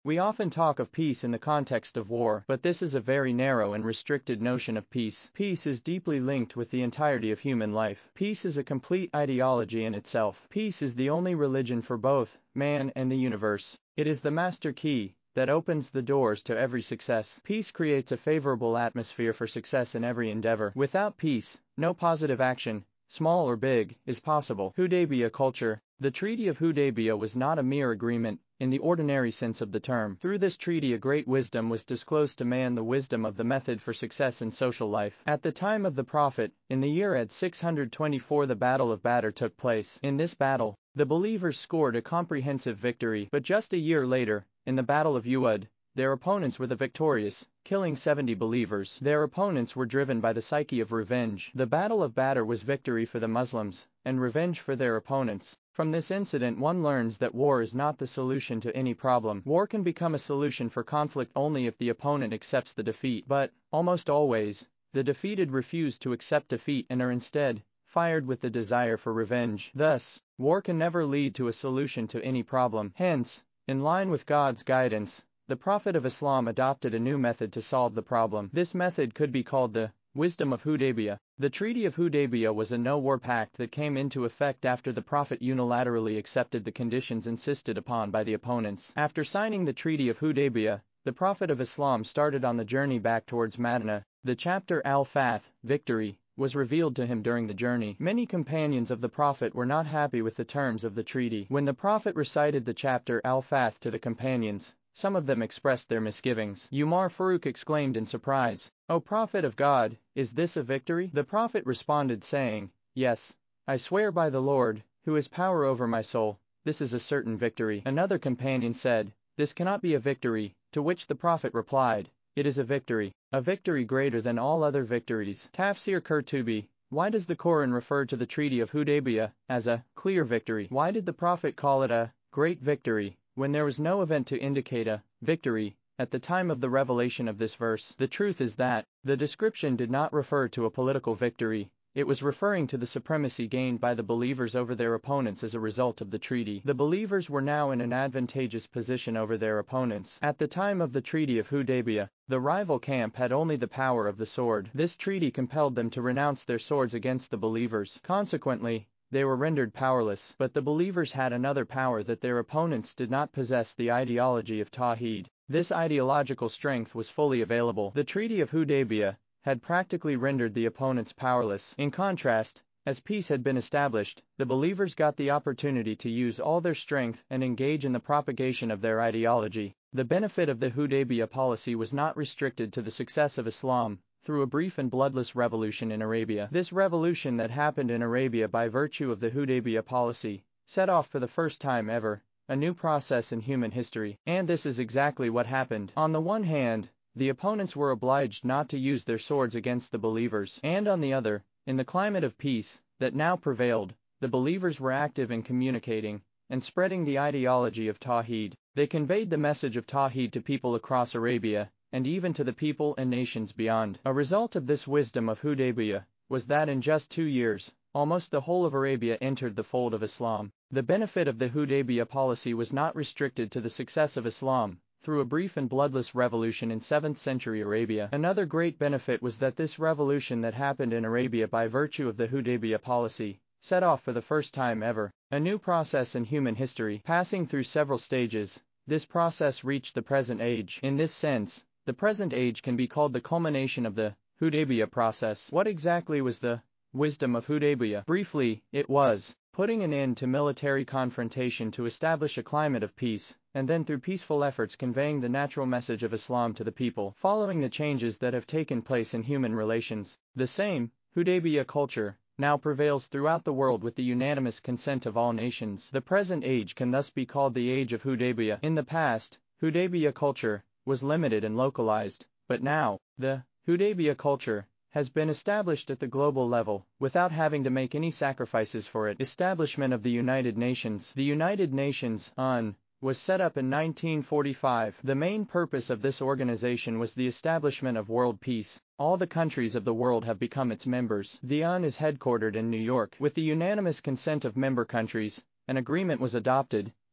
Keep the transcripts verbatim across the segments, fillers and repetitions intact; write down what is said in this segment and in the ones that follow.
We often talk of peace in the context of war, but this is a very narrow and restricted notion of peace. Peace is deeply linked with the entirety of human life. Peace is a complete ideology in itself. Peace is the only religion for both man and the universe. It is the master key that opens the doors to every success. Peace creates a favorable atmosphere for success in every endeavor. Without peace, no positive action, small or big, is possible. Hudaybiyah culture. The Treaty of Hudaybiyah was not a mere agreement in the ordinary sense of the term. Through this treaty a great wisdom was disclosed to man, the wisdom of the method for success in social life. At the time of the Prophet, in the year A D six hundred twenty-four, the Battle of Badr took place. In this battle, the believers scored a comprehensive victory, but just a year later, in the Battle of Uhud, their opponents were the victorious, killing seventy believers. Their opponents were driven by the psyche of revenge. The Battle of Badr was victory for the Muslims, and revenge for their opponents. From this incident one learns that war is not the solution to any problem. War can become a solution for conflict only if the opponent accepts the defeat. But, almost always, the defeated refuse to accept defeat and are instead fired with the desire for revenge. Thus, war can never lead to a solution to any problem. Hence, in line with God's guidance, the Prophet of Islam adopted a new method to solve the problem. This method could be called the wisdom of Hudaybiyah. The Treaty of Hudaybiyah was a no-war pact that came into effect after the Prophet unilaterally accepted the conditions insisted upon by the opponents. After signing the Treaty of Hudaybiyah, the Prophet of Islam started on the journey back towards Medina. The chapter Al-Fath, victory, was revealed to him during the journey. Many companions of the Prophet were not happy with the terms of the treaty. When the Prophet recited the chapter Al-Fath to the companions, some of them expressed their misgivings. Umar Farooq exclaimed in surprise, "O Prophet of God, is this a victory?" The Prophet responded saying, "Yes, I swear by the Lord, who has power over my soul, this is a certain victory." Another companion said, "This cannot be a victory," to which the Prophet replied, "It is a victory, a victory greater than all other victories." Tafsir Qurtubi. Why does the Quran refer to the Treaty of Hudaybiyah as a clear victory? Why did the Prophet call it a great victory when there was no event to indicate a victory at the time of the revelation of this verse? The truth is that the description did not refer to a political victory. It was referring to the supremacy gained by the believers over their opponents as a result of the treaty. The believers were now in an advantageous position over their opponents. At the time of the Treaty of Hudaybiyah, the rival camp had only the power of the sword. This treaty compelled them to renounce their swords against the believers. Consequently, they were rendered powerless. But the believers had another power that their opponents did not possess: the ideology of Tawheed. This ideological strength was fully available. The Treaty of Hudaybiyah had practically rendered the opponents powerless. In contrast, as peace had been established, the believers got the opportunity to use all their strength and engage in the propagation of their ideology. The benefit of the Hudaybiyah policy was not restricted to the success of Islam through a brief and bloodless revolution in Arabia. This revolution that happened in Arabia by virtue of the Hudaybiyah policy set off for the first time ever a new process in human history. And this is exactly what happened. On the one hand, the opponents were obliged not to use their swords against the believers, and on the other, in the climate of peace that now prevailed, the believers were active in communicating and spreading the ideology of Tawheed. They conveyed the message of Tawheed to people across Arabia, and even to the people and nations beyond. A result of this wisdom of Hudaybiyah was that in just two years, almost the whole of Arabia entered the fold of Islam. The benefit of the Hudaybiyah policy was not restricted to the success of Islam through a brief and bloodless revolution in seventh century Arabia. Another great benefit was that this revolution that happened in Arabia by virtue of the Hudaybiyah policy set off for the first time ever a new process in human history. Passing through several stages, this process reached the present age. In this sense, the present age can be called the culmination of the Hudaybiyah process. What exactly was the wisdom of Hudaybiyah? Briefly, it was putting an end to military confrontation to establish a climate of peace, and then through peaceful efforts conveying the natural message of Islam to the people. Following the changes that have taken place in human relations, the same Hudaybiyah culture now prevails throughout the world with the unanimous consent of all nations. The present age can thus be called the age of Hudaybiyah. In the past, Hudaybiyah culture was limited and localized, but now, the Hudaybiyah culture has been established at the global level, without having to make any sacrifices for it. Establishment of the United Nations. The United Nations, U N, was set up in nineteen forty-five. The main purpose of this organization was the establishment of world peace. All the countries of the world have become its members. The U N is headquartered in New York. With the unanimous consent of member countries, an agreement was adopted,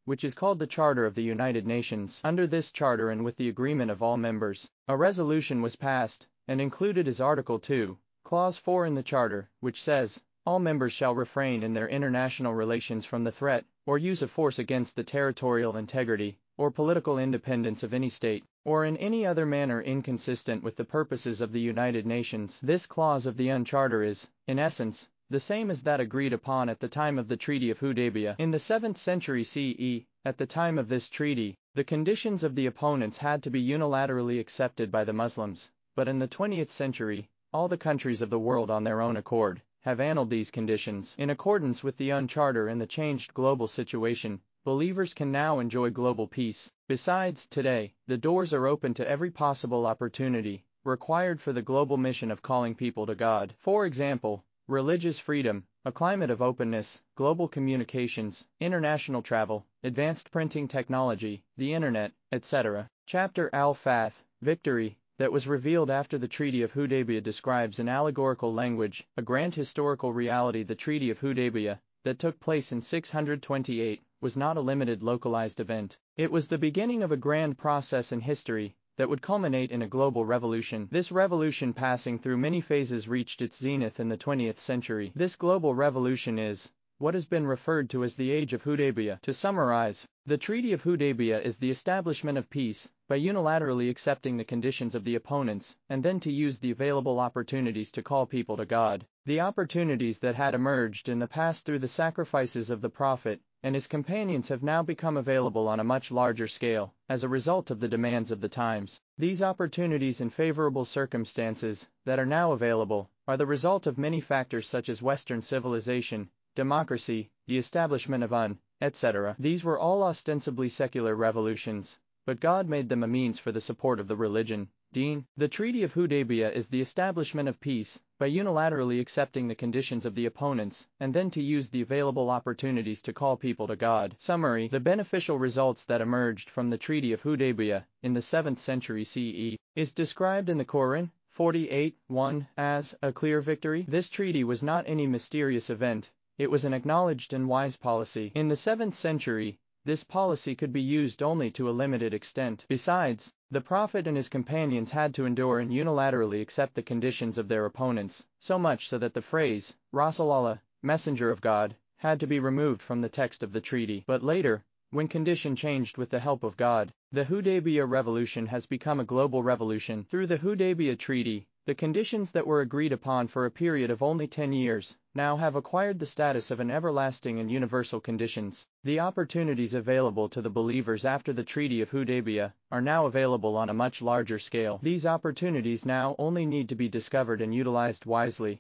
which is called the Charter of the United Nations. Under this charter and with the agreement of all members, a resolution was passed, and included as Article two, Clause four in the Charter, which says, all members shall refrain in their international relations from the threat or use of force against the territorial integrity or political independence of any state, or in any other manner inconsistent with the purposes of the United Nations. This clause of the U N Charter is, in essence, the same as that agreed upon at the time of the Treaty of Hudaybiyah in the seventh century C E. At the time of this treaty, the conditions of the opponents had to be unilaterally accepted by the Muslims, but in the twentieth century, all the countries of the world on their own accord have annulled these conditions. In accordance with the U N Charter and the changed global situation, believers can now enjoy global peace. Besides, today, the doors are open to every possible opportunity required for the global mission of calling people to God. For example, religious freedom, a climate of openness, global communications, international travel, advanced printing technology, the internet, et cetera. Chapter Al-Fath, Victory, that was revealed after the Treaty of Hudaybiyah describes in allegorical language a grand historical reality. The Treaty of Hudaybiyah, that took place in six hundred twenty-eight, was not a limited localized event. It was the beginning of a grand process in history that would culminate in a global revolution. This revolution, passing through many phases, reached its zenith in the twentieth century. This global revolution is what has been referred to as the Age of Hudaybiyah. To summarize, the Treaty of Hudaybiyah is the establishment of peace by unilaterally accepting the conditions of the opponents and then to use the available opportunities to call people to God. The opportunities that had emerged in the past through the sacrifices of the Prophet and his companions have now become available on a much larger scale as a result of the demands of the times. These opportunities and favorable circumstances that are now available are the result of many factors such as Western civilization, democracy, the establishment of U N, et cetera. These were all ostensibly secular revolutions, but God made them a means for the support of the religion, Deen. The Treaty of Hudaybiyah is the establishment of peace by unilaterally accepting the conditions of the opponents and then to use the available opportunities to call people to God. Summary: the beneficial results that emerged from the Treaty of Hudaybiyah in the seventh century C E is described in the Quran forty-eight one as a clear victory. This treaty was not any mysterious event. It was an acknowledged and wise policy. In the seventh century, this policy could be used only to a limited extent. Besides, the Prophet and his companions had to endure and unilaterally accept the conditions of their opponents, so much so that the phrase, Rasulallah, Messenger of God, had to be removed from the text of the treaty. But later, when condition changed with the help of God, the Hudaybiyah revolution has become a global revolution. Through the Hudaybiyah Treaty, the conditions that were agreed upon for a period of only ten years now have acquired the status of an everlasting and universal conditions. The opportunities available to the believers after the Treaty of Hudaybiyah are now available on a much larger scale. These opportunities now only need to be discovered and utilized wisely.